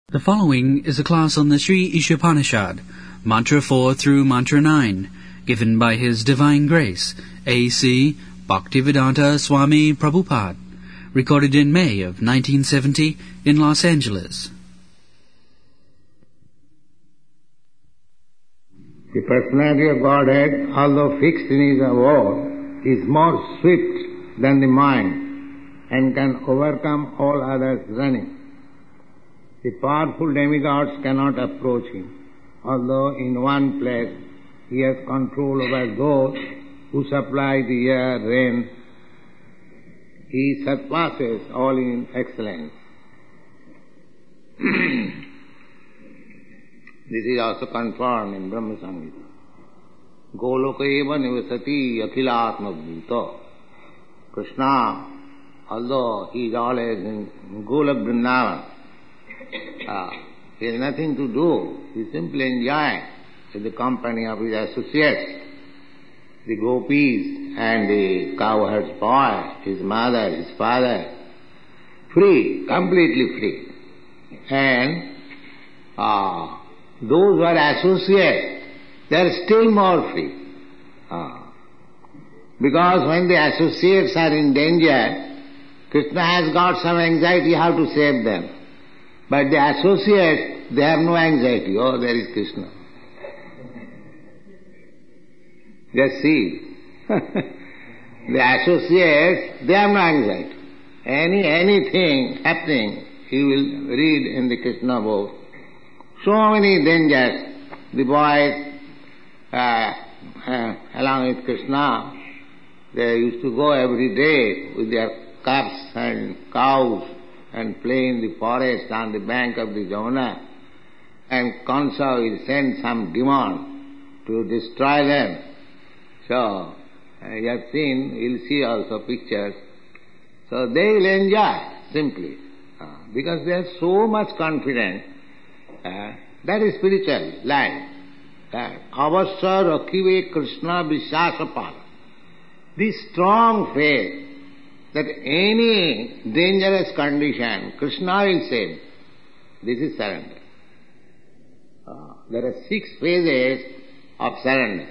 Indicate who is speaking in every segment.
Speaker 1: The following is a class on the Sri Ishopanishad, Mantra 4 through Mantra 9, given by His Divine Grace, A.C. Bhaktivedanta Swami Prabhupada, recorded in May of 1970 in Los Angeles.
Speaker 2: The personality of Godhead, although fixed in His abode, is more swift than the mind and can overcome all others running. The powerful demigods cannot approach Him, although in one place He has control over those who supply the air, rain. He surpasses all in excellence. This is also confirmed in Brahma Samhita. Goloka eva nivasati akhilatma bhuta. Krishna, although he is always in Golok Vrindavan, he has nothing to do. He simply enjoys with the company of his associates, the gopis and the cowherd's boy, his mother, his father, free, completely free. And those who are associates, they are still more free. Because when the associates are in danger, Krishna has got some anxiety how to save them. But the associates, they have no anxiety. Oh, there is Krishna. Just see. The associates, they have no anxiety. Anything happening, he will read in the Krishna book. So many dangers. The boys, along with Krishna, they used to go every day with their calves and cows and play in the forest on the bank of the Jamuna, and Kansa will send some demon to destroy them. So, you have seen, you'll see also pictures. So they will enjoy, simply, because they are so much confident. That is spiritual life. Avasya rakhive Krishna vishasapala. This strong faith that any dangerous condition, Krishna will save. This is surrender. There are 6 phases of surrender.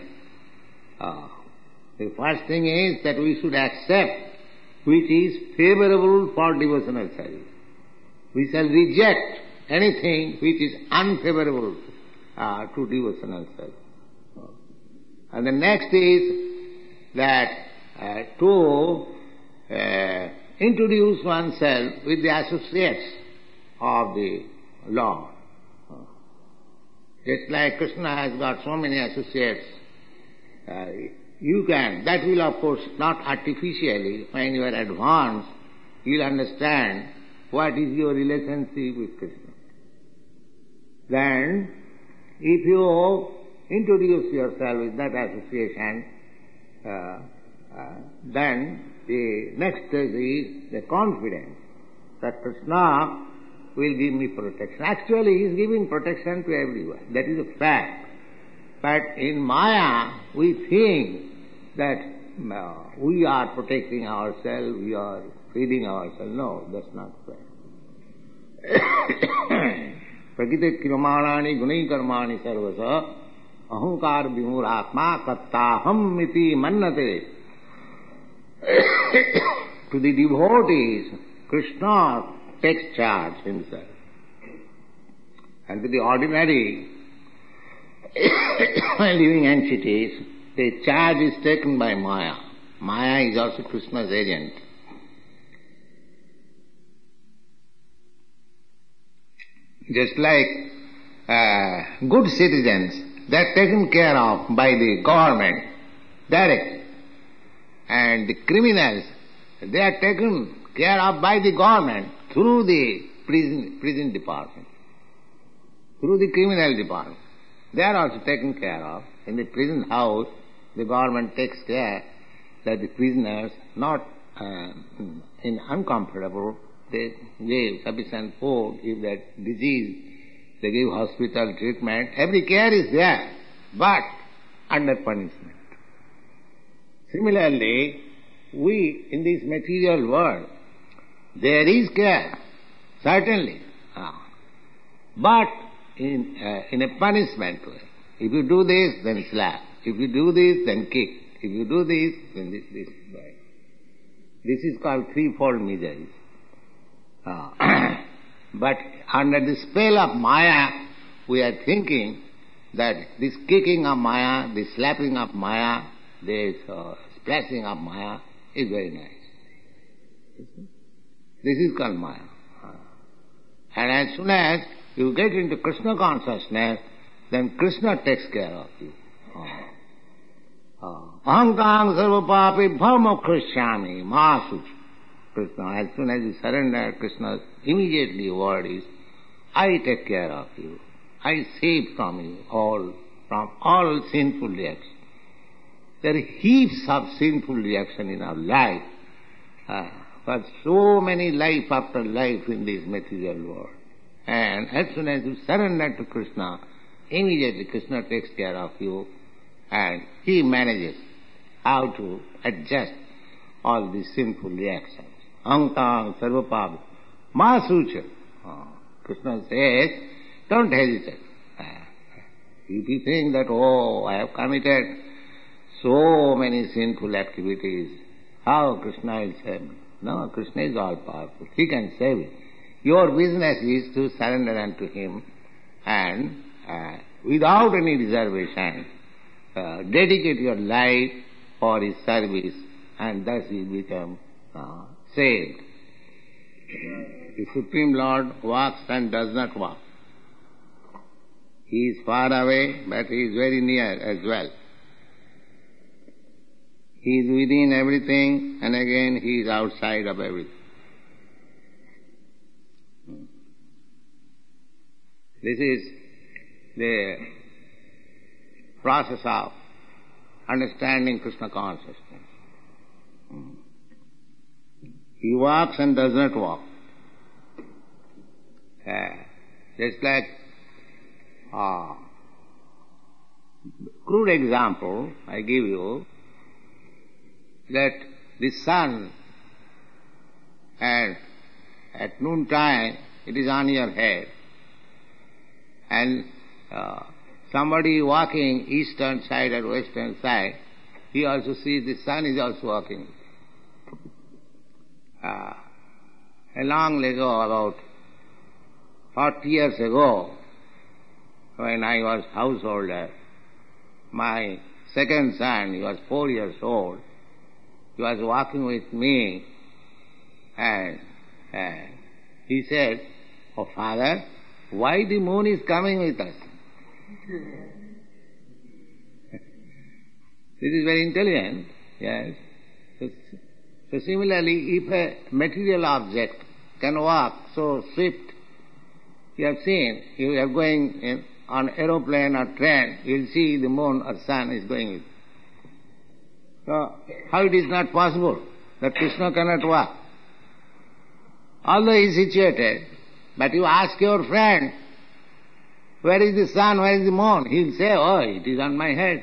Speaker 2: The first thing is that we should accept which is favorable for devotional service. We shall reject anything which is unfavorable to devotional service. And the next is that to introduce oneself with the associates of the Lord. Just like Krishna has got so many associates, you can, that will of course not artificially, when you are advanced, you will understand what is your relationship with Krishna. Then, if you introduce yourself with that association, then the next stage is the confidence that Krishna will give me protection. Actually, he is giving protection to everyone. That is a fact. But in Maya, we think that we are protecting ourselves, we are feeding ourselves. No, that's not fair. Prakite kirmanani gunai karmani sarvasa ahankar vimuratma kattaham iti mannate. To the devotees, Krishna takes charge himself. And to the ordinary living entities, the charge is taken by Maya. Maya is also Krishna's agent. Just like good citizens, they are taken care of by the government directly. And the criminals, they are taken care of by the government through the prison department, through the criminal department. They are also taken care of. In the prison house, the government takes care that the prisoners not in uncomfortable, they give sufficient food, if that disease, they give hospital treatment. Every care is there, but under punishment. Similarly, we in this material world, there is care, certainly. but in a punishment way. If you do this, then slap. If you do this, then kick. If you do this, then this way. This is called threefold misery. But under the spell of Maya, we are thinking that this kicking of Maya, this slapping of Maya, this splashing of Maya is very nice. This is called Maya. And as soon as you get into Krishna consciousness, then Krishna takes care of you. Ahankang sarvapapi bhamokrishyami masu. Krishna, as soon as you surrender, Krishna's immediately word is, I take care of you. I save from you from all sinful reactions. There are heaps of sinful reaction in our life. For so many life after life in this material world. And as soon as you surrender to Krishna, immediately Krishna takes care of you and He manages how to adjust all these sinful reactions. Ahankang sarvapapa masucha. Krishna says, don't hesitate. If you think that, I have committed so many sinful activities, how Krishna will save me? No, Krishna is all powerful. He can save you. Your business is to surrender unto Him and without any reservation, dedicate your life for His service, and thus you become saved. The Supreme Lord walks and does not walk. He is far away, but He is very near as well. He is within everything, and again He is outside of everything. This is the process of understanding Krishna consciousness. He walks and does not walk. Just like crude example I give you, that the sun at noontime it is on your head, and somebody walking eastern side or western side, he also sees the sun is also walking. A long ago, about 40 years ago, when I was householder, my second son, he was 4 years old, he was walking with me, and he said, "Oh, Father, why the moon is coming with us?" This is very intelligent, yes. So similarly, if a material object can walk so swift, you have seen, you are going on aeroplane or train, you will see the moon or sun is going with. So how it is not possible that Krishna cannot walk? Although he is situated, but you ask your friend, where is the sun, where is the moon? He will say, oh, it is on my head.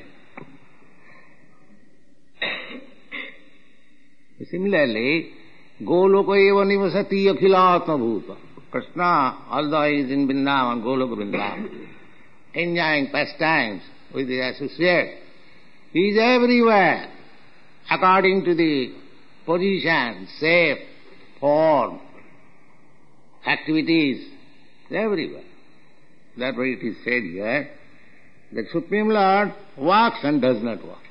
Speaker 2: Similarly, Goloka eva nivasati akhilatma bhuta. Krishna, although he is in Vrindavan, Goloka Vrindavan, enjoying pastimes with his associates, he is everywhere, according to the position, shape, form, activities, everywhere. That's why it is said here, the Supreme Lord walks and does not walk.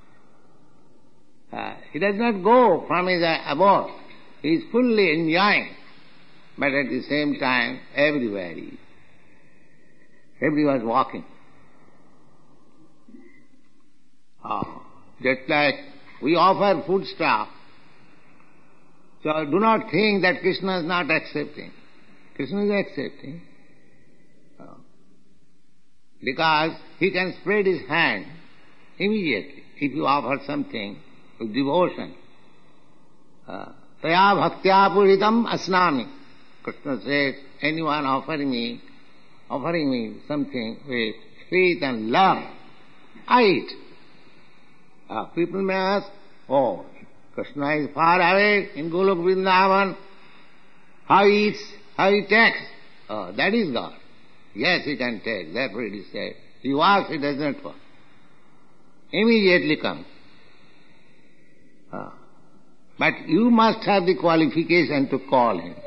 Speaker 2: He does not go from his abode. He is fully enjoying, but at the same time, everywhere he is. Everyone is walking. Just like we offer foodstuff, so do not think that Krishna is not accepting. Krishna is accepting. Because he can spread his hand immediately if you offer something with devotion. Taya bhaktya puritam asnami. Krishna says, anyone offering me something with faith and love, I eat. People may ask, oh, Krishna is far away in Golok Vrindavan, how he eats, how he takes. Oh, that is God. Yes, he can take. Therefore it is said, he walks, he does not walk. Immediately comes. But you must have the qualification to call him.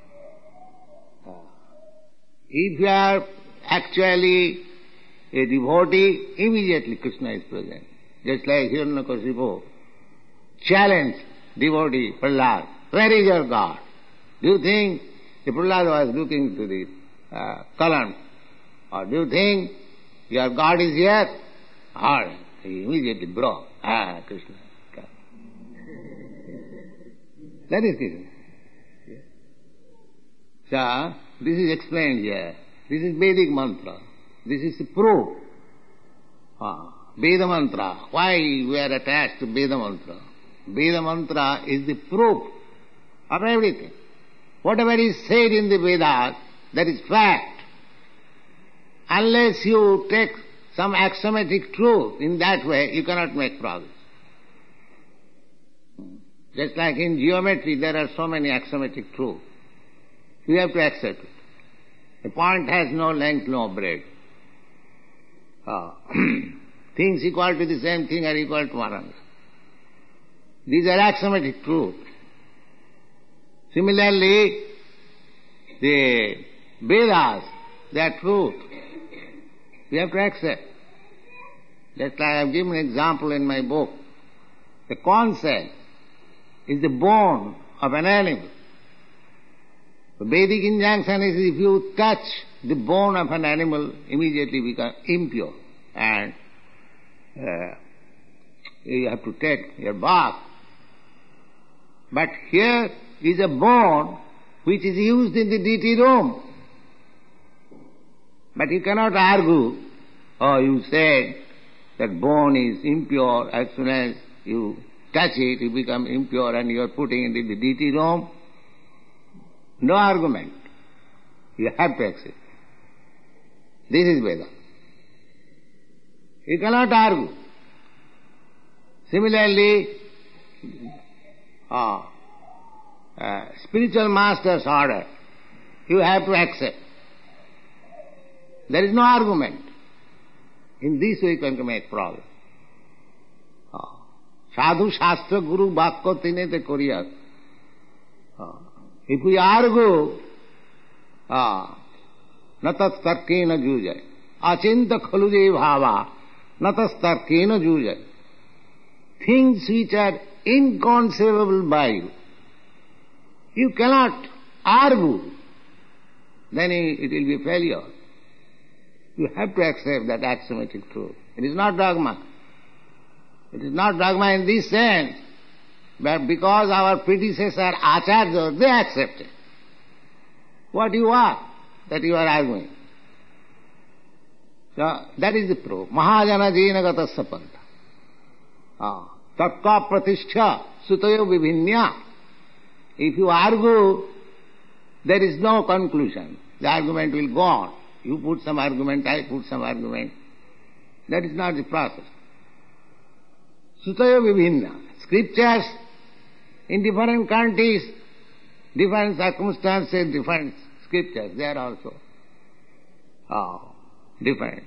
Speaker 2: If you are actually a devotee, immediately Krishna is present. Just like Hiranyakasipu challenged devotee Prahlad, where is your God? Do you think the Prahlad was looking to the column? Or do you think your God is here? Or he immediately broke. Krishna. That is Krishna. So, this is explained here. This is Vedic mantra. This is the proof. Veda mantra. Why we are attached to Veda mantra? Veda mantra is the proof of everything. Whatever is said in the Vedas, that is fact. Unless you take some axiomatic truth in that way, you cannot make progress. Just like in geometry, there are so many axiomatic truths. You have to accept it. A point has no length, no breadth. Things equal to the same thing are equal to one another. These are axiomatic truths. Similarly, the Vedas, they are truth. We have to accept. Just like I have given an example in my book. The concept is the bone of an animal. The Vedic injunction is if you touch the bone of an animal, immediately become impure. And you have to take your bath. But here is a bone which is used in the deity room. But you cannot argue, you said that bone is impure, as soon as you touch it, you become impure and you are putting it in the deity room. No argument. You have to accept. This is Veda. You cannot argue. Similarly, spiritual master's order, you have to accept. There is no argument. In this way you can make progress. Sadhu Shastra Guru Bhakko Tinete Koriyat. If we argue, natas tarkena jujay. Achinta khalude bhava, natas tarkena jujay. Things which are inconceivable by you, you cannot argue, then it will be a failure. You have to accept that axiomatic truth. It is not dogma. It is not dogma in this sense, but because our predecessor Acharyas, they accepted. What you are, that you are arguing. So, that is the proof. Mahajana jena gata sapanta. Tatka pratishtha sutayo vibhinya. If you argue, there is no conclusion. The argument will go on. You put some argument, I put some argument. That is not the process. Sutayo vibhinna. Scriptures in different countries, different circumstances, different scriptures, they are also different.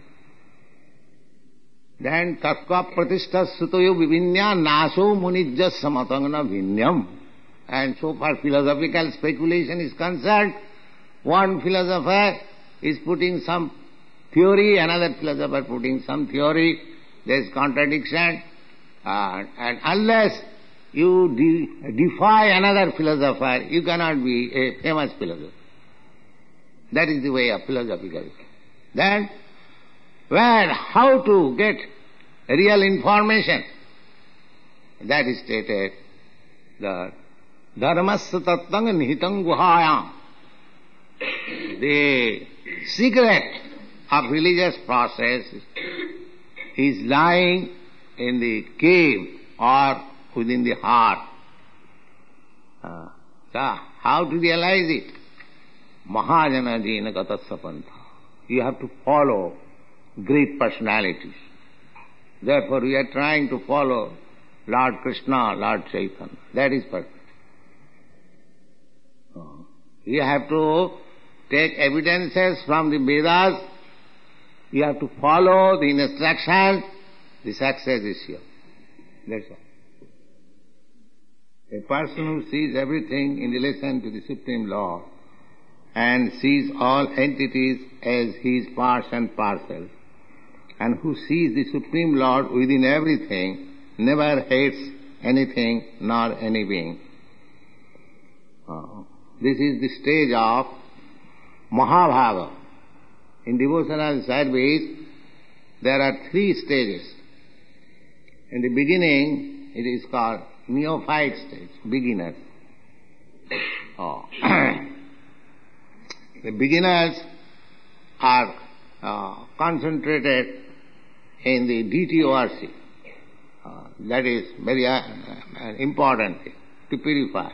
Speaker 2: Then tatka pratishtha sutayo vibhinya naso munijja samatangana vinyam. And so far philosophical speculation is concerned, one philosopher is putting some theory, another philosopher putting some theory, there is contradiction, and unless you defy another philosopher, you cannot be a famous philosopher. That is the way of philosophical. Then, how to get real information? That is stated, the dharmasya tattang nihitam guhayam. The secret of religious process is lying in the cave or within the heart. So, how to realize it? Mahajana jena gata sapanta. You have to follow great personalities. Therefore we are trying to follow Lord Krishna, Lord Chaitanya. That is perfect. You have to take evidences from the Vedas, you have to follow the instructions, the success is sure. That's all. A person who sees everything in relation to the Supreme Lord and sees all entities as his parts and parcels, and who sees the Supreme Lord within everything, never hates anything nor any being. This is the stage of Mahabhava. In devotional service, there are 3 stages. In the beginning, it is called neophyte stage, beginners. The beginners are concentrated in the deity worship. That is very important thing, to purify.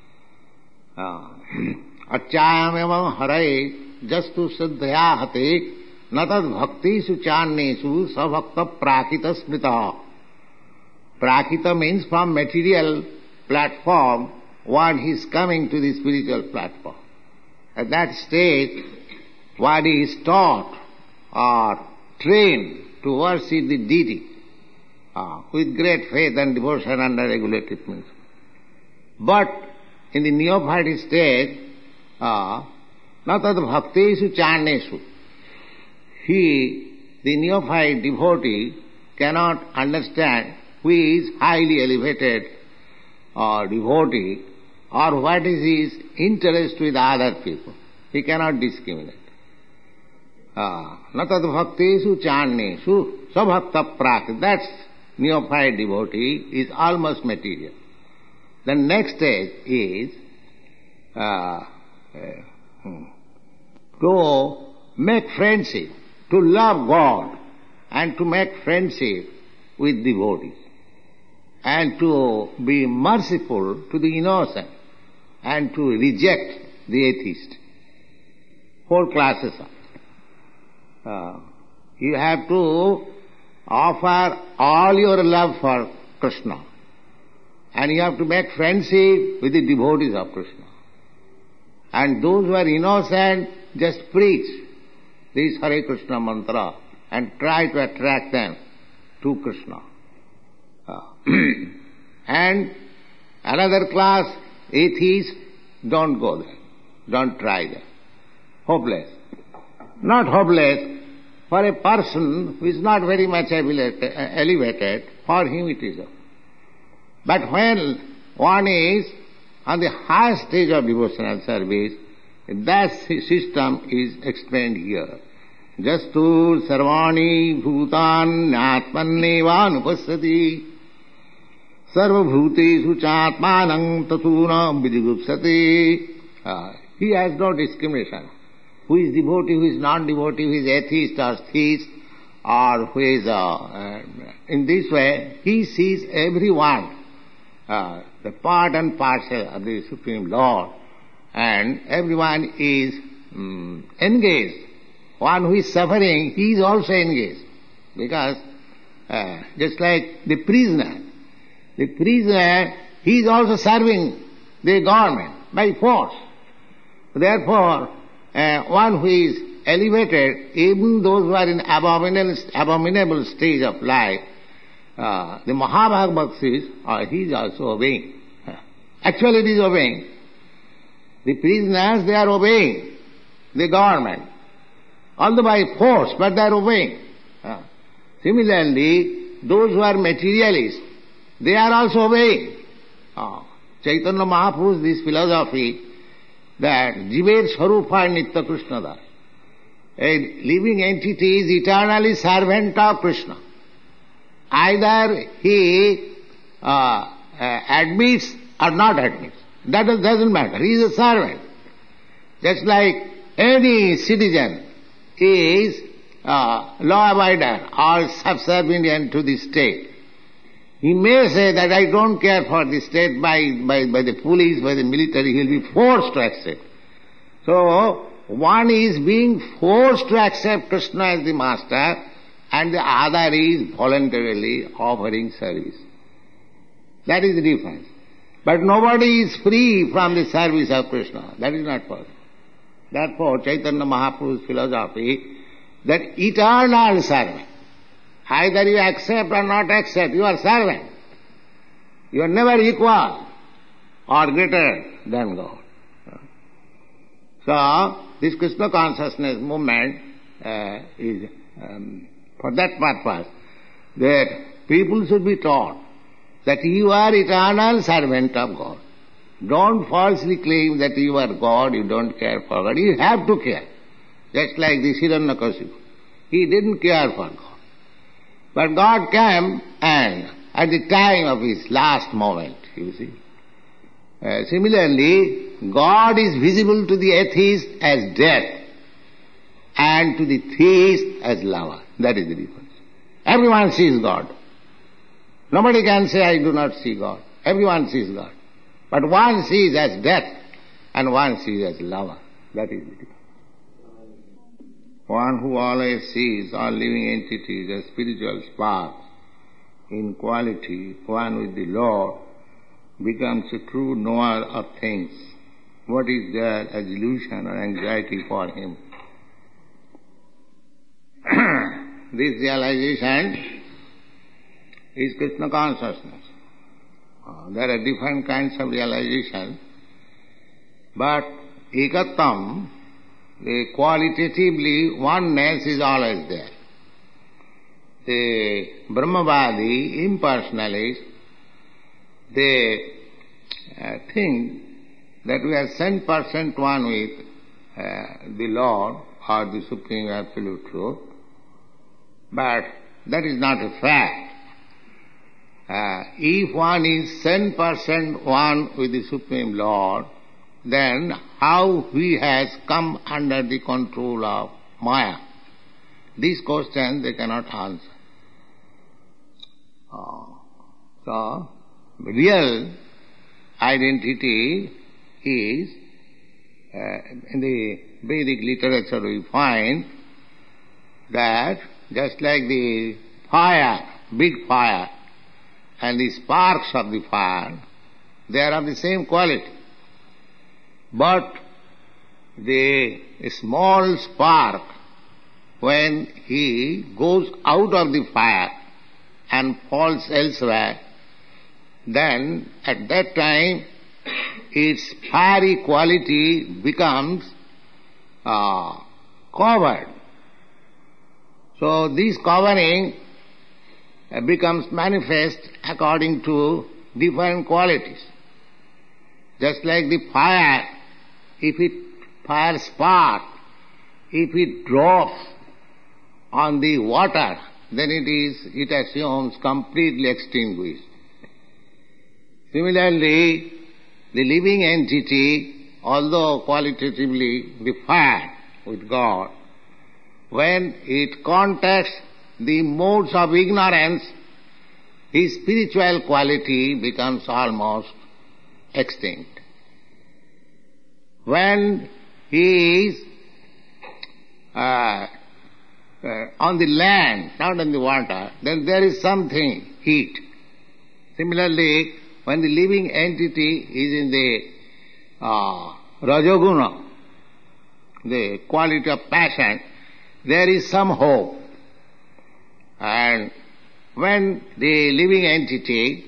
Speaker 2: Achayam evam harai jastu siddhya hate natad bhakti suchannesu sabhakta prakita smrita. Prakita means from material platform, one is coming to the spiritual platform. At that stage, one is taught or trained to worship the deity with great faith and devotion under regulated means. But in the neophyte stage, natad bhaktesu channesu, the neophyte devotee, cannot understand who is highly elevated or devotee or what is his interest with other people. He cannot discriminate. Natad bhaktesu channesu sabhakta prakita. That's neophyte devotee is almost material. The next stage is to make friendship, to love God and to make friendship with devotees, and to be merciful to the innocent and to reject the atheist. 4 classes are. You have to offer all your love for Krishna, and you have to make friendship with the devotees of Krishna. And those who are innocent, just preach this Hare Krishna mantra and try to attract them to Krishna. And another class, atheists, don't go there. Don't try there. Hopeless. Not hopeless. For a person who is not very much elevated, for him it is. But when one is on the highest stage of devotional service, that system is explained here. Jastur sarvani bhutan atmanneva nupassati sarva bhutesu chatmanam tatuna vidigupsati. He has no discrimination. Who is devotee, who is non-devotee, who is atheist or theist, or who is... in this way, he sees everyone, the part and parcel of the Supreme Lord, and everyone is engaged. One who is suffering, he is also engaged. Because just like the prisoner, he is also serving the government by force. Therefore, one who is elevated, even those who are in abominable stage of life, the Mahabhagavaksis, he is also obeying. Actually it is obeying. The prisoners, they are obeying the government. Although by force, but they are obeying. Similarly, those who are materialists, they are also obeying. Chaitanya Mahaprabhu's this philosophy that Jiver Swarupa Nitya Krishna Das. A living entity is eternally servant of Krishna. Either he admits or not admits. That doesn't matter. He is a servant. Just like any citizen is law-abider or subservient to the state. He may say that I don't care for the state by the police, by the military. He will be forced to accept. So, one is being forced to accept Krishna as the master, and the other is voluntarily offering service. That is the difference. But nobody is free from the service of Krishna. That is not possible. Therefore, Chaitanya Mahaprabhu's philosophy, that eternal servant. Either you accept or not accept, you are servant. You are never equal or greater than God. So, this Krishna consciousness movement is for that purpose, that people should be taught that you are eternal servant of God. Don't falsely claim that you are God, you don't care for God. You have to care. Just like the Hiranyakashipu. He didn't care for God. But God came and at the time of his last moment, you see. Similarly, God is visible to the atheist as death and to the theist as lover. That is the difference. Everyone sees God. Nobody can say, I do not see God. Everyone sees God. But one sees as death and one sees as lover. That is the difference. One who always sees all living entities as spiritual sparks in quality, one with the Lord, becomes a true knower of things. What is there as illusion or anxiety for him? This realization is Krishna consciousness. There are different kinds of realization, but ekattam, the qualitatively oneness is always there. The Brahmavadi, impersonalists, they think that we are 100% one with the Lord or the Supreme Absolute Truth, but that is not a fact. If one is 10% one with the Supreme Lord, then how he has come under the control of Maya? These questions they cannot answer. So, real identity is, in the Vedic literature we find that just like the fire, big fire, and the sparks of the fire, they are of the same quality. But the small spark, when he goes out of the fire and falls elsewhere, then at that time its fiery quality becomes covered. So this covering becomes manifest according to different qualities. Just like the fire, fire spark, if it drops on the water, then it assumes completely extinguished. Similarly, the living entity, although qualitatively the fire with God, when it contacts the modes of ignorance, his spiritual quality becomes almost extinct. When he is on the land, not on the water, then there is something, heat. Similarly, when the living entity is in the Rajoguna, the quality of passion, there is some hope. And when the living entity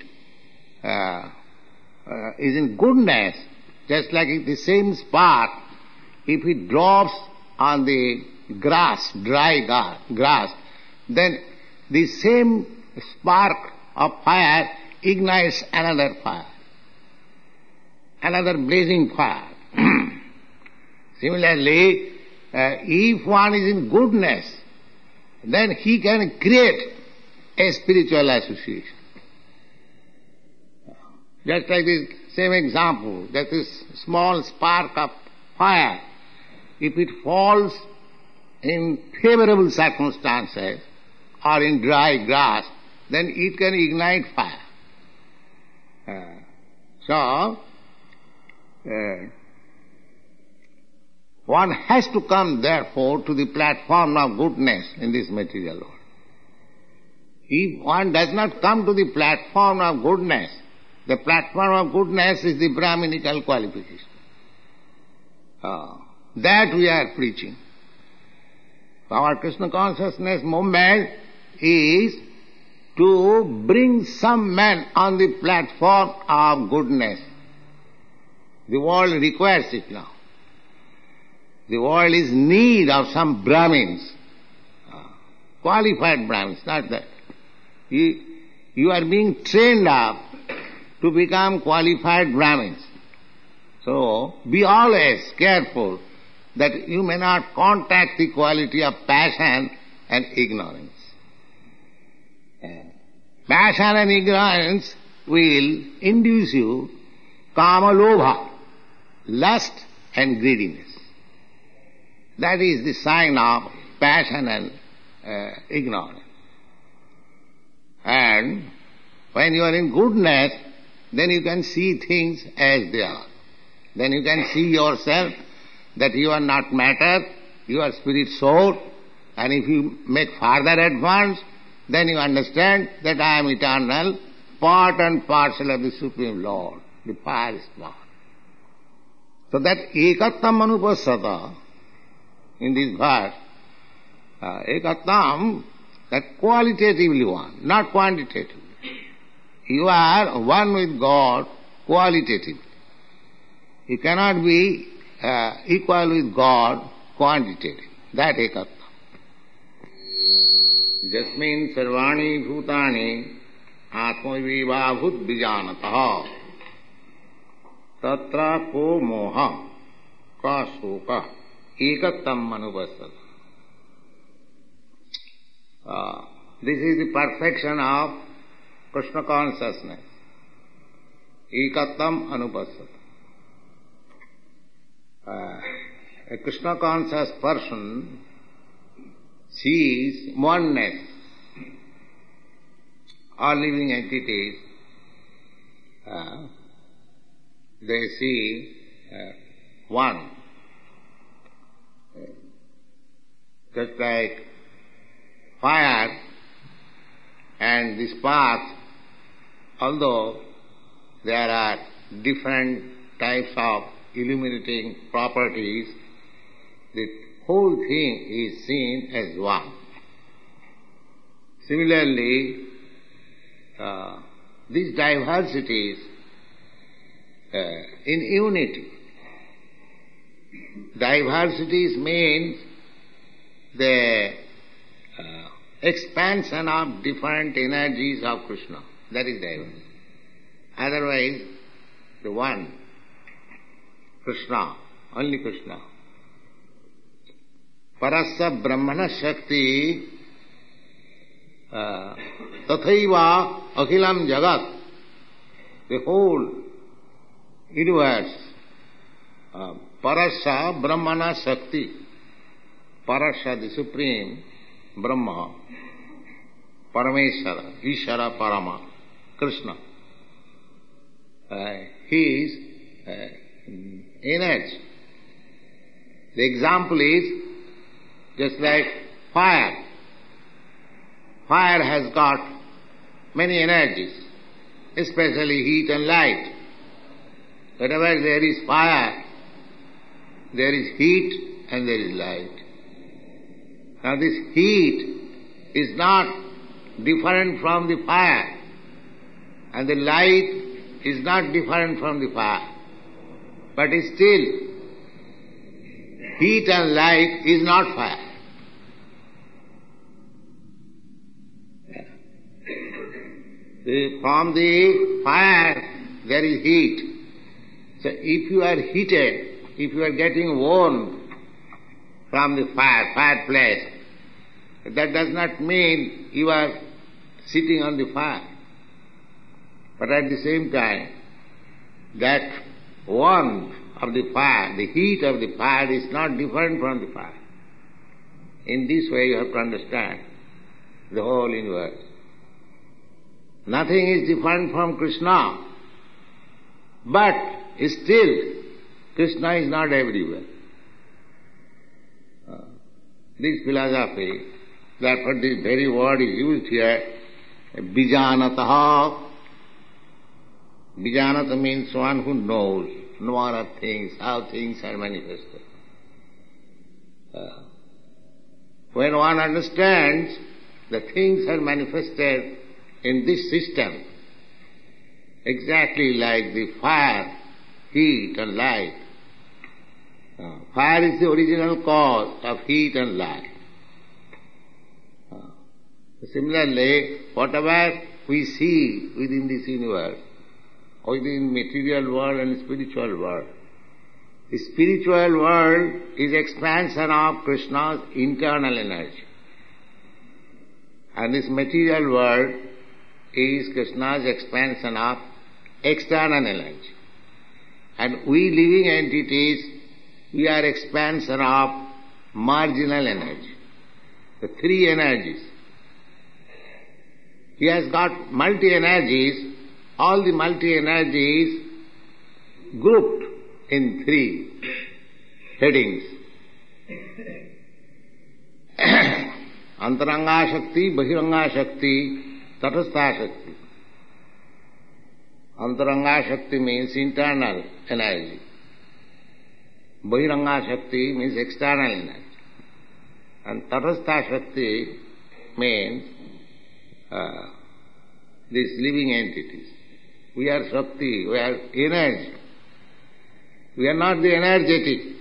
Speaker 2: is in goodness, just like the same spark, if it drops on the grass, dry grass, then the same spark of fire ignites another fire, another blazing fire. Similarly, if one is in goodness, then he can create a spiritual association. Just like this same example, that this small spark of fire, if it falls in favorable circumstances or in dry grass, then it can ignite fire. So, one has to come therefore to the platform of goodness in this material world. If one does not come to the platform of goodness, the platform of goodness is the Brahminical qualification. That we are preaching. Our Krishna consciousness movement is to bring some man on the platform of goodness. The world requires it now. The world is in need of some Brahmins, qualified Brahmins, not that. You are being trained up to become qualified Brahmins. So, be always careful that you may not contact the quality of passion and ignorance. Passion and ignorance will induce you kama lobha, lust and greediness. That is the sign of passion and ignorance. And when you are in goodness, then you can see things as they are. Then you can see yourself that you are not matter, you are spirit soul, and if you make further advance, then you understand that I am eternal, part and parcel of the Supreme Lord, the First One. So that ekattam anupassata, in this verse, ekattam, that qualitatively one, not quantitatively. You are one with God qualitatively. You cannot be equal with God quantitatively. That ekattam. Jasmin sarvani bhutani atmavivabhut vijanatah tatra ko moha ka soka ekattam anupassata. This is the perfection of Krishna consciousness. Ekattam anupassata. A Krishna conscious person sees oneness. All living entities, they see one. Just like fire and the spark, although there are different types of illuminating properties, the whole thing is seen as one. Similarly, these diversities in unity. Diversities means the expansion of different energies of Krishna. That is diversity. Otherwise, the one, Krishna, only Krishna. Parasya Brahmana Shakti Tathaiva Akhilam Jagat, the whole universe, Parasya Brahmana Shakti, Parasya the Supreme Brahma, Parameshwara, Ishara Parama, Krishna. He is energy. The example is just like fire. Fire has got many energies, especially heat and light. Wherever there is fire, there is heat and there is light. Now this heat is not different from the fire, and the light is not different from the fire. But still, heat and light is not fire. From the fire there is heat. So if you are heated, if you are getting warm from the fireplace, that does not mean you are sitting on the fire. But at the same time, that warmth of the fire, the heat of the fire is not different from the fire. In this way you have to understand the whole universe. Nothing is different from Krishna, but still Krishna is not everywhere. This philosophy, therefore this very word is used here, Bijanataha. Bijanata means one who knows, knower of things, how things are manifested. When one understands the things are manifested in this system, exactly like the fire, heat and light. Fire is the original cause of heat and light. Similarly, whatever we see within this universe, within material world and spiritual world, the spiritual world is expansion of Krishna's internal energy. And this material world is Krishna's expansion of external energy. And we living entities, we are expansion of marginal energy. The three energies. He has got multi-energies, all the multi-energies grouped in three headings. Antaranga Shakti, Bahiranga Shakti, Tatastha Shakti. Antaranga Shakti means internal energy. Bahiranga Shakti means external energy. And Tatastha Shakti means these living entities. We are Shakti, we are energy. We are not the energetic.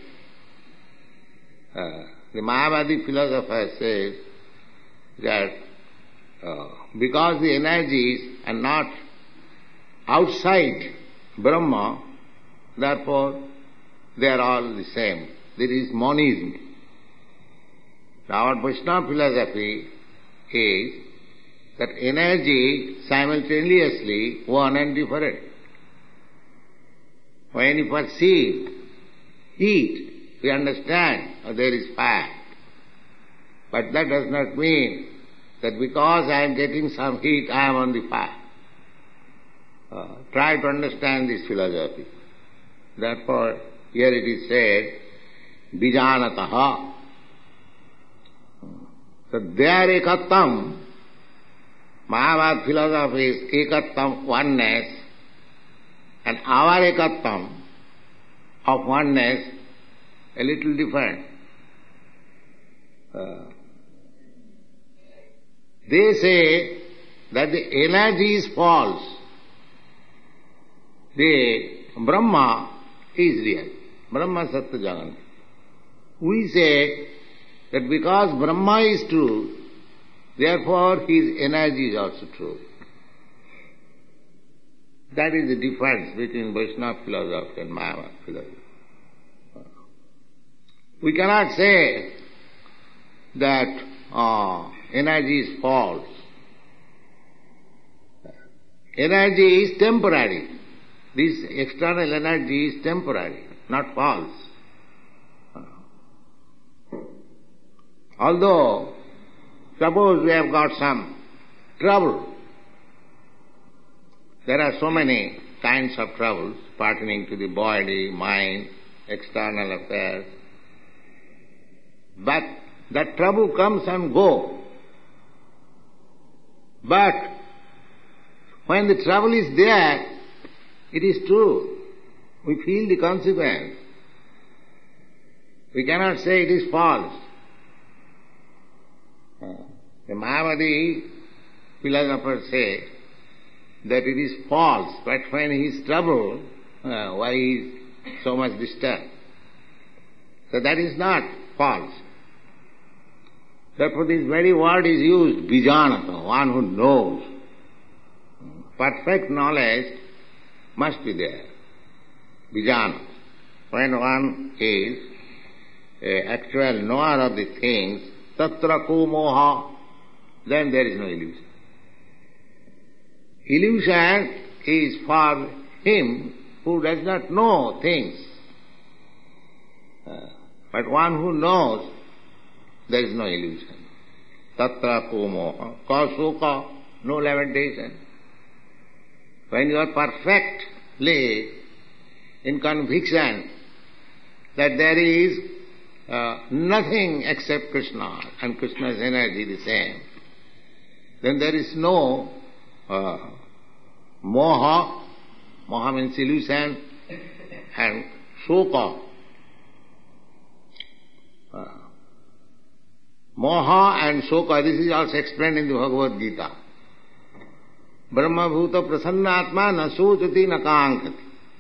Speaker 2: The Mayavadi philosopher says that because the energies are not outside Brahma, therefore they are all the same. There is monism. Our Vaishnava philosophy is that energy simultaneously one and different. When you perceive heat, we understand there is fire. But that does not mean that because I am getting some heat, I am on the fire. Try to understand this philosophy. Therefore, here it is said, Bijanataha. So their ekattam, Mayavad philosophy is ekattam, oneness, and our ekattam of oneness, a little different. They say that the energy is false. The Brahma is real. Brahma Satya Jagannath. We say that because Brahma is true, therefore his energy is also true. That is the difference between Vaishnava philosophy and Mayavad philosophy. We cannot say that energy is false. Energy is temporary. This external energy is temporary, not false. Although, suppose we have got some trouble, there are so many kinds of troubles pertaining to the body, mind, external affairs. But that trouble comes and goes. But when the trouble is there, it is true. We feel the consequence. We cannot say it is false. The Mayavadi philosophers say that it is false, but when he is troubled, why he is so much disturbed? So that is not false. Therefore this very word is used, Bijanata, one who knows. Perfect knowledge must be there. Bijanata. When one is an actual knower of the things, tatra ko moha, then there is no illusion. Illusion is for him who does not know things. But one who knows, there is no illusion. Tatra ko moha. Ka soka, no lamentation. When you are perfectly in conviction that there is nothing except Krishna and Krishna's energy the same, then there is no moha. Moha means illusion, and shoka. Moha and Shoka, this is also explained in the Bhagavad Gita. Brahma bhuta prasannatma na sochati na kankati.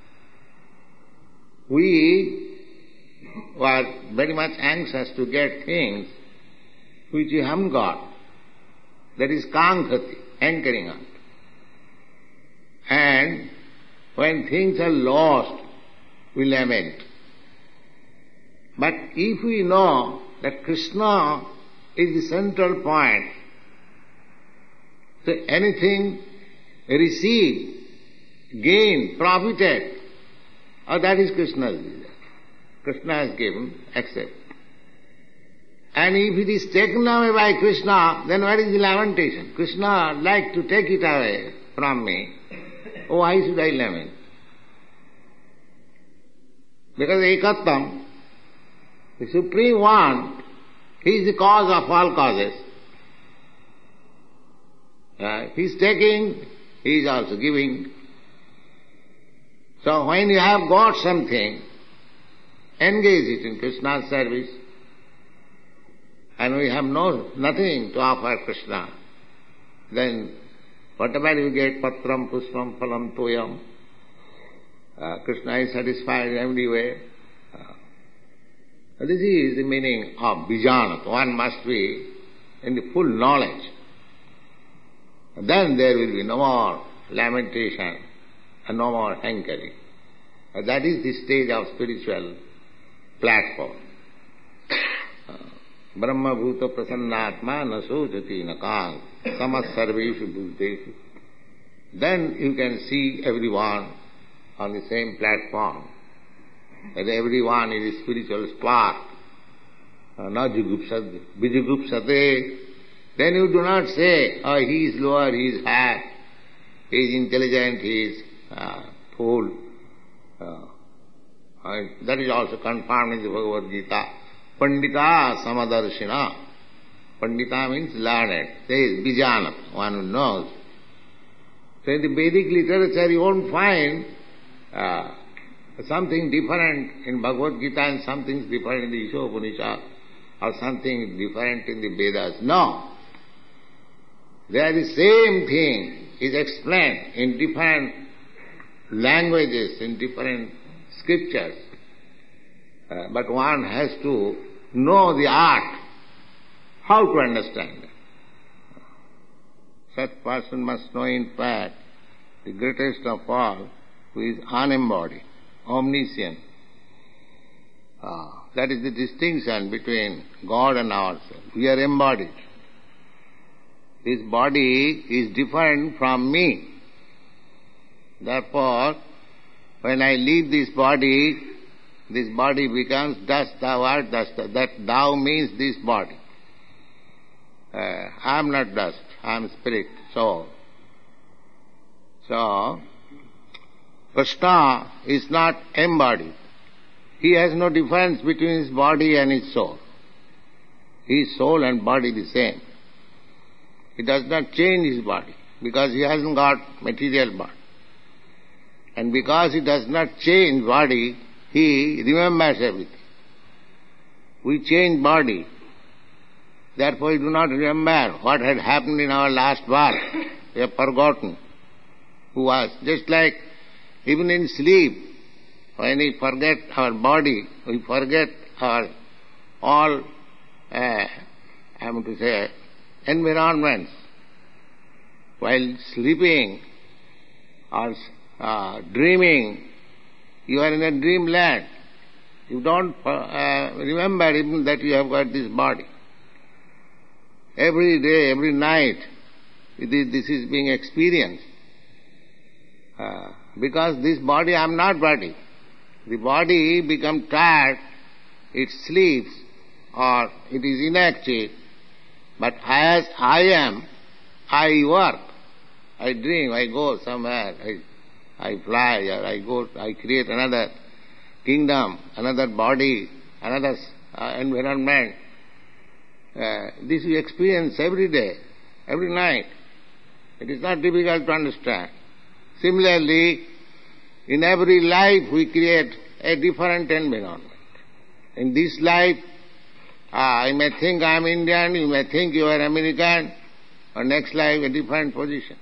Speaker 2: We were very much anxious to get things which we haven't got. That is kankati, hankering on. And when things are lost, we lament. But if we know that Krishna is the central point, so anything received, gained, profited, that is Krishna's desire. Krishna has given, accept. And if it is taken away by Krishna, then where is the lamentation? Krishna like to take it away from me. Oh, why should I lament? Because Ekattam, the Supreme One, He is the cause of all causes. He is taking, He is also giving. So when you have got something, engage it in Krishna's service. And we have nothing to offer Krishna. Then whatever you get, patram, puspam, phalam, toyam, Krishna is satisfied everywhere. This is the meaning of Bijanat. One must be in the full knowledge. Then there will be no more lamentation and no more hankering. That is the stage of spiritual platform. Brahma bhuta prasannatma na sochati na kang samas sarveshu bhuteshu. Then you can see everyone on the same platform. That everyone is a spiritual spark. Na bijugupsate. Then you do not say, oh, he is lower, he is higher, he is intelligent, he is fool. That is also confirmed in the Bhagavad Gita. Pandita samadarshina. Pandita means learned. There is Bijanat, one who knows. So in the Vedic literature you won't find something different in Bhagavad Gita and something different in the Ishopanishad or something different in the Vedas. No. They are the same thing is explained in different languages, in different scriptures. But one has to know the art, how to understand it. Such person must know in fact the greatest of all, who is unembodied, omniscient. That is the distinction between God and ourselves. We are embodied. This body is different from me. Therefore, when I leave this body becomes dust, thou art dust. That thou means this body. I am not dust, I am spirit, soul. So, Krishna is not embodied. He has no difference between his body and his soul. His soul and body the same. He does not change his body because he hasn't got material body. And because he does not change body, he remembers everything. We change body. Therefore we do not remember what had happened in our last birth. We have forgotten who was. Just like even in sleep, when we forget our body, we forget our all, environments. While sleeping or dreaming, you are in a dreamland. You don't remember even that you have got this body. Every day, every night, this is being experienced. Because this body, I am not body. The body becomes tired, it sleeps, or it is inactive. But as I am, I work, I dream, I go somewhere, I fly, or I create another kingdom, another body, another environment. This we experience every day, every night. It is not difficult to understand. Similarly, in every life we create a different environment. In this life, I may think I am Indian, you may think you are American, or next life a different position.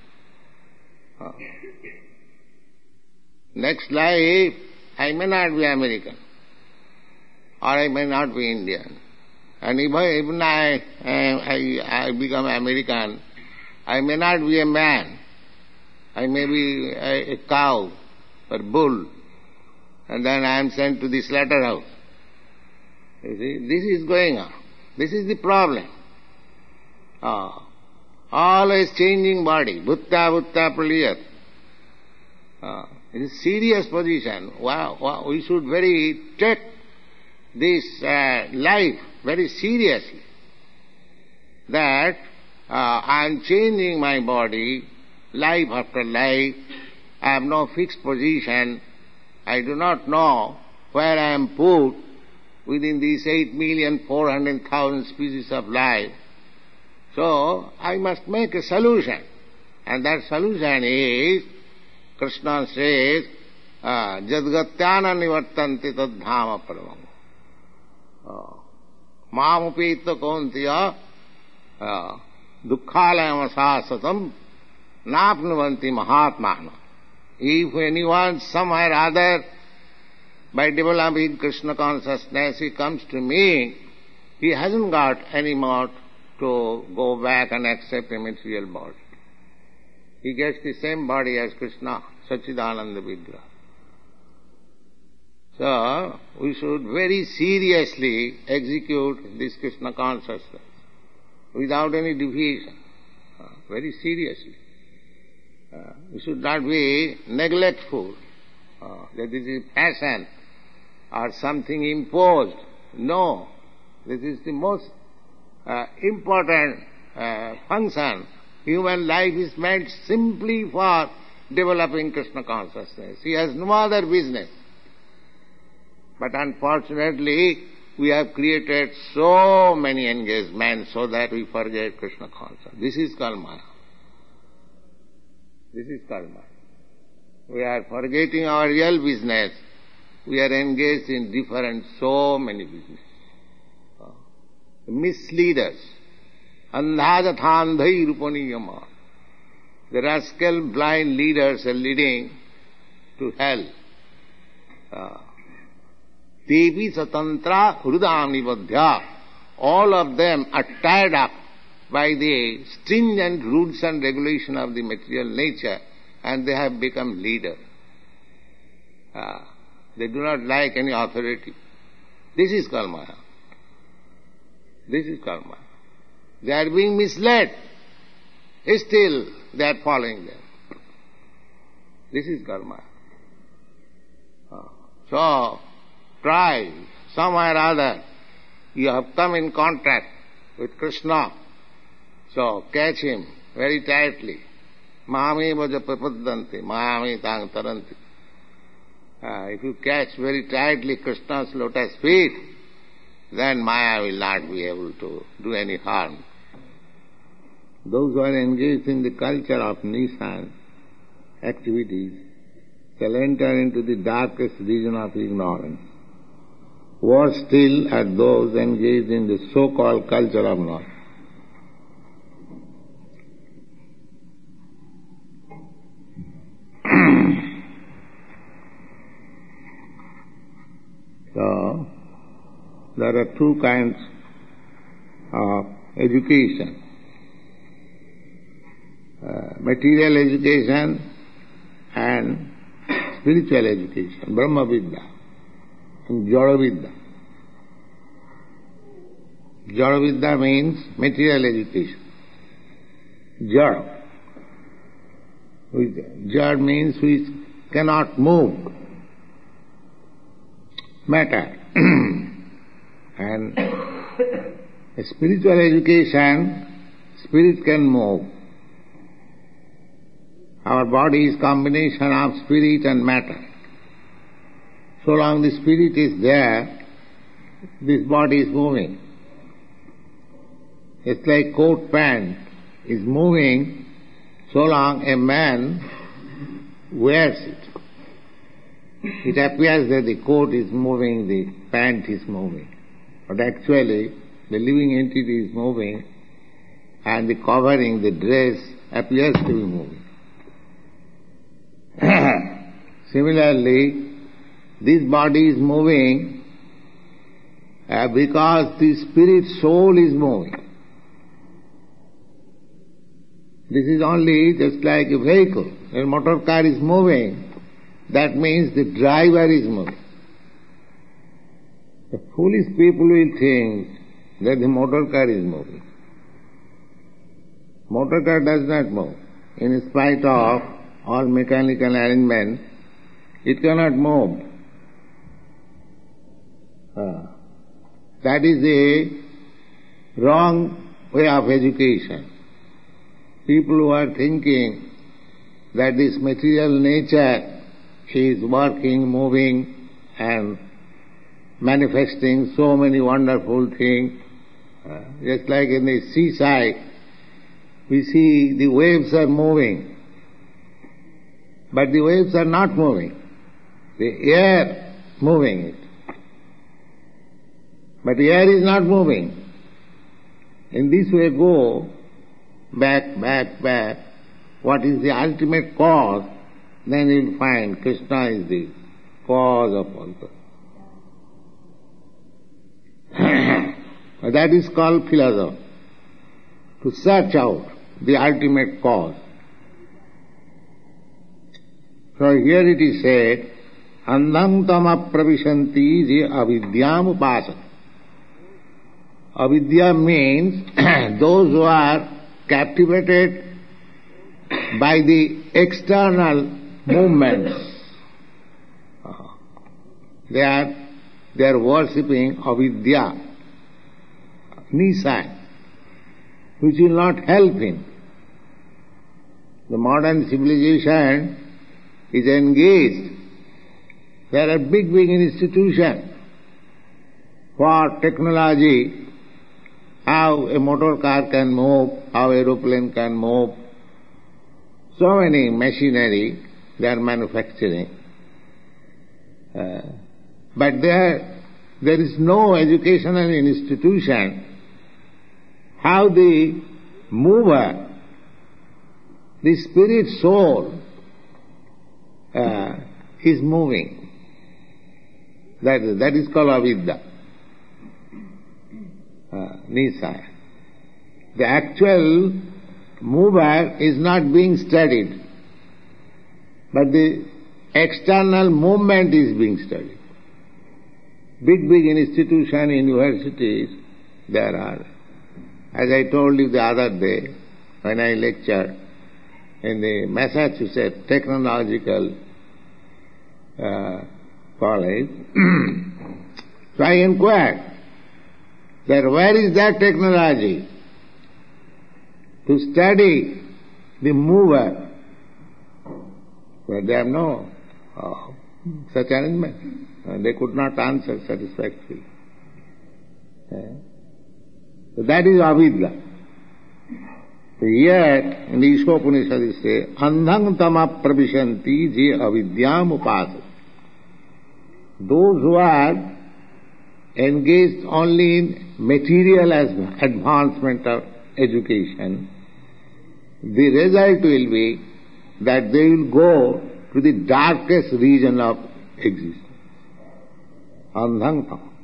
Speaker 2: Next life I may not be American, or I may not be Indian. And even I become American, I may not be a man. I may be a cow or bull, and then I am sent to the slaughterhouse. You see, this is going on. This is the problem. Always changing body, bhutta praliyat. It is serious position. Wow, we should take this life very seriously. That I am changing my body, life after life. I have no fixed position. I do not know where I am put within these 8,400,000 species of life. So I must make a solution. And that solution is, Krishna says, Jadgatyana nivartanti tadhama paramam. Mamupita kauntiya dukkhalayam asasatam napnuvanti mahatmana. If anyone somewhere or other, by developing Krishna consciousness, he comes to me, he hasn't got any more to go back and accept a material body. He gets the same body as Krishna, Sachidananda Vigraha. So, we should very seriously execute this Krishna consciousness without any deviation, very seriously. We should not be neglectful, that this is passion or something imposed. No, this is the most important function. Human life is meant simply for developing Krishna consciousness. He has no other business. But unfortunately, we have created so many engagements so that we forget Krishna consciousness. This is called Maya. This is called Maya. We are forgetting our real business. We are engaged in so many business. Misleaders. Andhajathandhai rupaniyama. The rascal blind leaders are leading to hell. Devi satantra hrudam nibadhya. All of them are tied up by the stringent rules and regulation of the material nature, and they have become leaders. They do not like any authority. This is called Maya. This is called Maya. They are being misled. Still they are following them. This is called Maya. So, try somewhere or other. You have come in contact with Krishna. So, catch him very tightly. Mahami vaja prapaddanti, mahami tang taranti. If you catch very tightly Krishna's lotus feet, then Maya will not be able to do any harm. Those who are engaged in the culture of Nissan activities shall enter into the darkest region of ignorance. Worse still are those engaged in the so-called culture of knowledge. So, there are two kinds of education. Material education and spiritual education, Brahma Vidya and Jada Vidya. Jada Vidya means material education. Jada. Jada means which cannot move. Matter. And a spiritual education, spirit can move. Our body is combination of spirit and matter. So long the spirit is there, this body is moving. It's like coat pant is moving so long a man wears it. It appears that the coat is moving, the pant is moving. But actually the living entity is moving, and the covering, the dress, appears to be moving. Similarly, this body is moving because the spirit soul is moving. This is only just like a vehicle. A motor car is moving, that means the driver is moving. The foolish people will think that the motor car is moving. Motor car does not move. In spite of all mechanical arrangement, it cannot move. That is a wrong way of education. People who are thinking that this material nature is working, moving and manifesting so many wonderful things, just like in the seaside, we see the waves are moving, but the waves are not moving. The air moving it. But the air is not moving. In this way go back, back, back. What is the ultimate cause? Then you'll find Krishna is the cause of all that. That is called philosophy. To search out the ultimate cause. So here it is said, Andham tama pravishanti je avidyam upasana. Avidya means those who are captivated by the external movements. They are worshipping avidya, Nisa, which will not help him. The modern civilization is engaged. There are big institutions for technology, how a motor car can move, how aeroplane can move. So many machinery they are manufacturing. But there is no educational institution how the mover, the spirit soul is moving. That is called avidya, Nisa. The actual mover is not being studied, but the external movement is being studied. Big institutions, universities, there are. As I told you the other day, when I lectured in the Massachusetts Technological College, so I inquired that where is that technology to study the mover? Well, they have no such arrangement. They could not answer satisfactorily. So that is avidya. So here in the Ishopanishad it says, Andham tama pravishanti je avidyam upasana. Those who are engaged only in material advancement of education, the result will be that they will go to the darkest region of existence. Andham tama.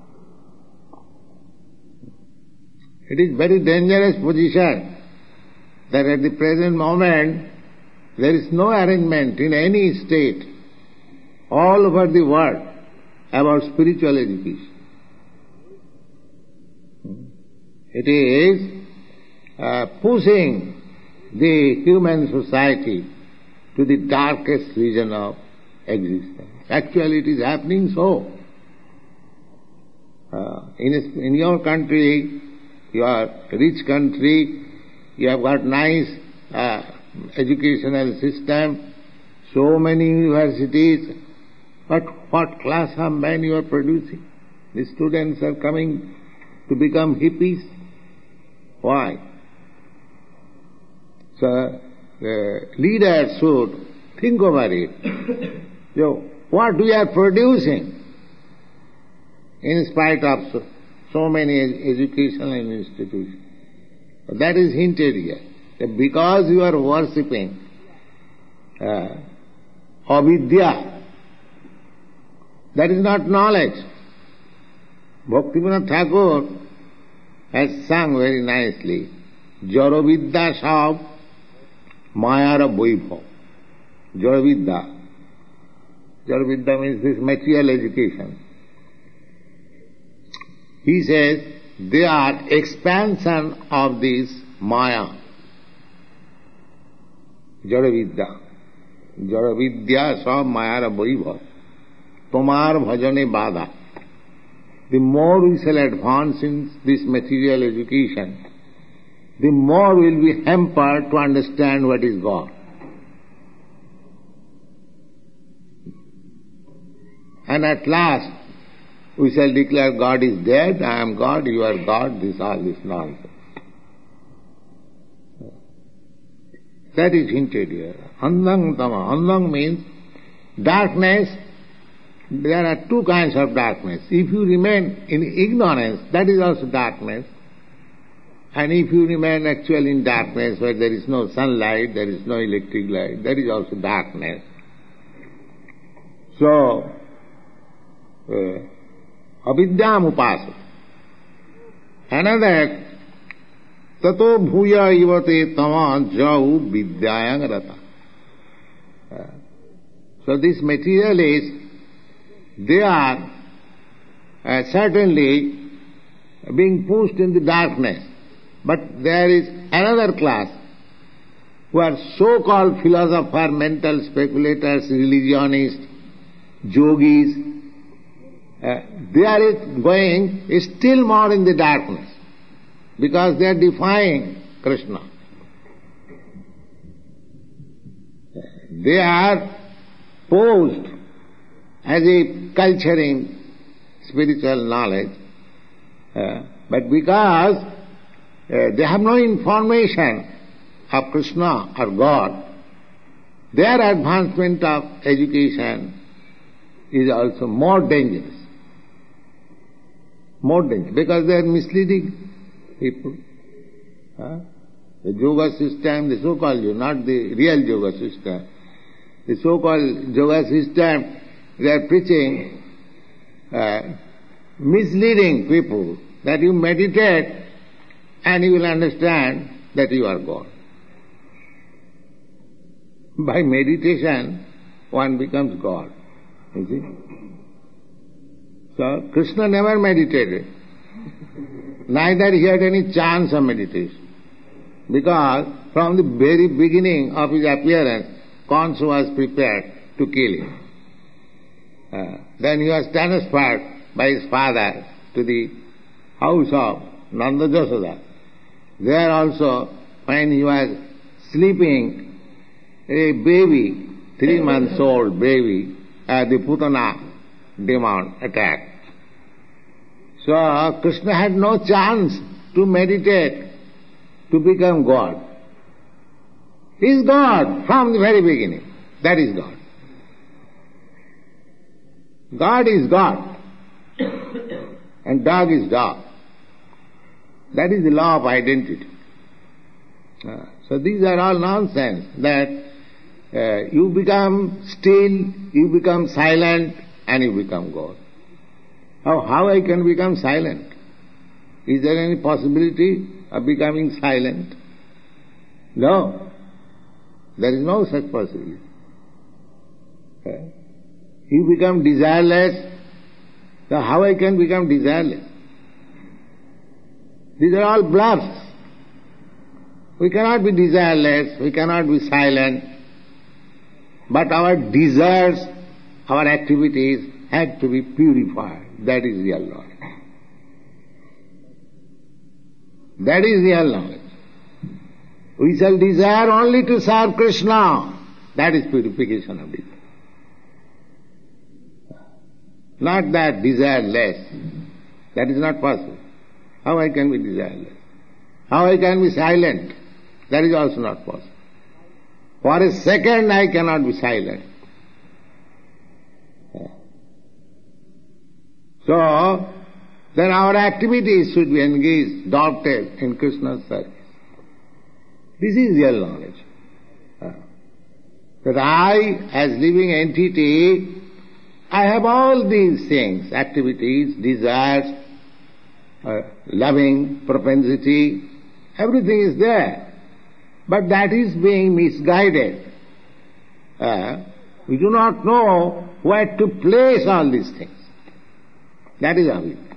Speaker 2: It is very dangerous position that at the present moment there is no arrangement in any state all over the world about spiritual education. It is pushing the human society to the darkest region of existence. Actually it is happening so. In your country, your rich country, you have got nice educational system, so many universities, but what class of men you are producing? The students are coming to become hippies. Why? So the leaders should think over it. So what we are producing in spite of so many educational institutions. That is hinted here. That because you are worshipping avidya, that is not knowledge. Bhaktivinoda Thakur has sung very nicely, Jaravidya Sab Mayara Vaibhav. Jaravidya. Jaravidya means this material education. He says they are expansion of this Maya. Jaravidya. Jaravidya Sab Mayara Vaibhav. Tomar Bhajane Bada. The more we shall advance in this material education, the more we will be hampered to understand what is God. And at last, we shall declare God is dead, I am God, you are God, all this nonsense. That is hinted here. Andhang tama. Andhang means darkness. There are two kinds of darkness. If you remain in ignorance, that is also darkness. And if you remain actually in darkness, where there is no sunlight, there is no electric light, that is also darkness. So, avidyam upasa. Another, tato bhuya ivate tama jau vidyayang rata. So this materialist, they are certainly being pushed in the darkness. But there is another class who are so-called philosophers, mental speculators, religionists, yogis. They are going still more in the darkness because they are defying Krishna. They are posed as a culturing spiritual knowledge, but because they have no information of Krishna or God, their advancement of education is also more dangerous. More dangerous, because they are misleading people. The yoga system, the so-called yoga, not the real yoga system, the so-called yoga system, they are preaching, misleading people that you meditate and you will understand that you are God. By meditation, one becomes God. You see? So, Krishna never meditated. Neither he had any chance of meditation. Because from the very beginning of his appearance, Kansa was prepared to kill him. Then he was transferred by his father to the house of Nanda Jasoda. There also, when he was sleeping, a baby, 3 months old baby, the Putana demon attacked. So Krishna had no chance to meditate to become God. He is God from the very beginning. That is God. God is God. And dog is dog. That is the law of identity. So these are all nonsense, that you become still, you become silent, and you become God. How I can become silent? Is there any possibility of becoming silent? No. There is no such possibility. You become desireless. So how I can become desireless? These are all bluffs. We cannot be desireless, we cannot be silent, but our desires, our activities have to be purified. That is real knowledge. That is real knowledge. We shall desire only to serve Krishna. That is purification of desire. Not that desire less. That is not possible. How I can be desireless? How I can be silent? That is also not possible. For a second I cannot be silent. So, then our activities should be engaged, adopted in Krishna's service. This is real knowledge. That I, as living entity, I have all these things, activities, desires, loving, propensity, everything is there. But that is being misguided. We do not know where to place all these things. That is how it is.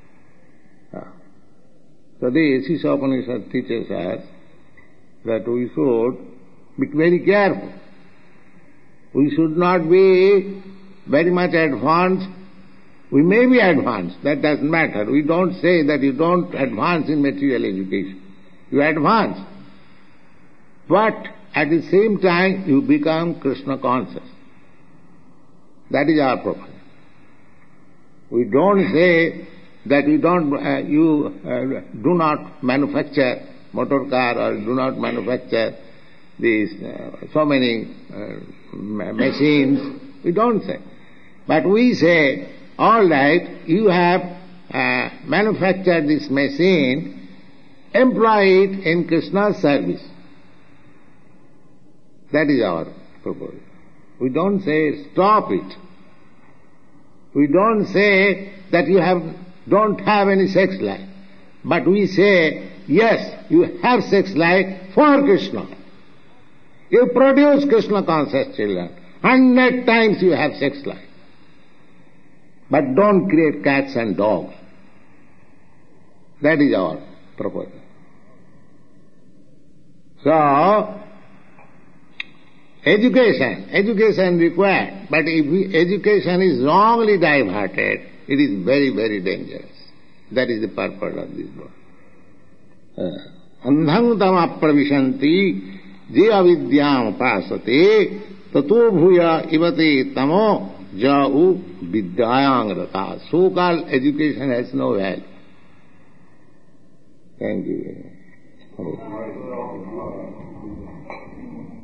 Speaker 2: So the Sisha Upanishad teaches us that we should be very careful. We should not be very much advanced. We may be advanced, that doesn't matter. We don't say that you don't advance in material education. You advance. But at the same time you become Krishna conscious. That is our proposal. We don't say that you do not manufacture motor car or do not manufacture these so many machines. We don't say. But we say, all right, you have manufactured this machine, employ it in Krishna's service. That is our proposal. We don't say stop it. We don't say that you don't have any sex life. But we say, yes, you have sex life for Krishna. You produce Krishna conscious children. 100 times you have sex life. But don't create cats and dogs. That is our proposal. So, education required, but if education is wrongly diverted, it is very, very dangerous. That is the purpose of this book. Andhang tama pravishanti je avidyam pasate tato bhuya ivate tamo jau vidyayang rata. So-called education has no value. Thank you.